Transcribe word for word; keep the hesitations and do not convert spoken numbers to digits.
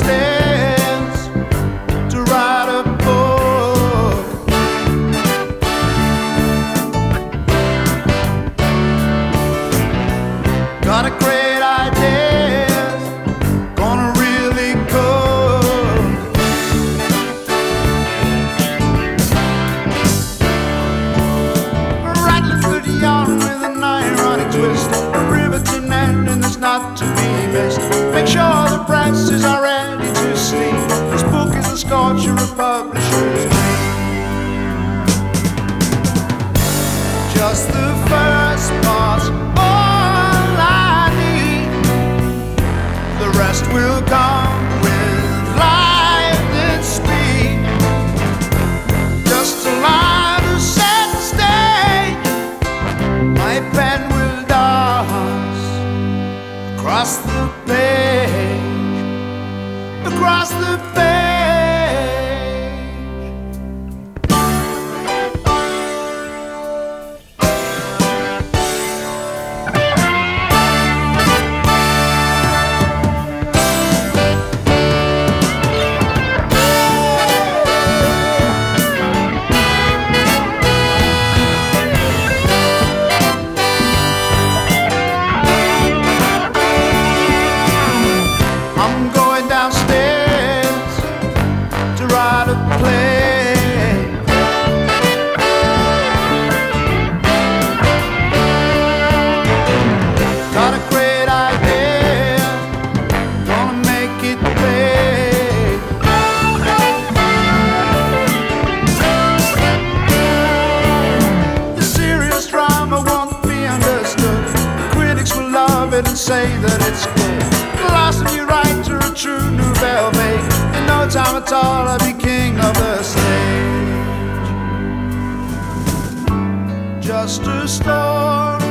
downstairs to write a book. Got a great idea, gonna really cook. Rattling through the yarn with an ironic twist, a riveting ending that's not to be missed. Make sure the presses are ready to sleep. This book is a scorcher of publishers' dream. Just the first part, all I need. The rest will come with lightning speed. Just a line to set the stage. My pen will dance across the page, across the page. I'm going downstairs to write a play. Got a great idea, gonna make it pay. The serious drama won't be understood. The critics will love it and say that it's good. The last of you write to a true nouvelle vague. In no time at all I'll be king of the stage. Just a story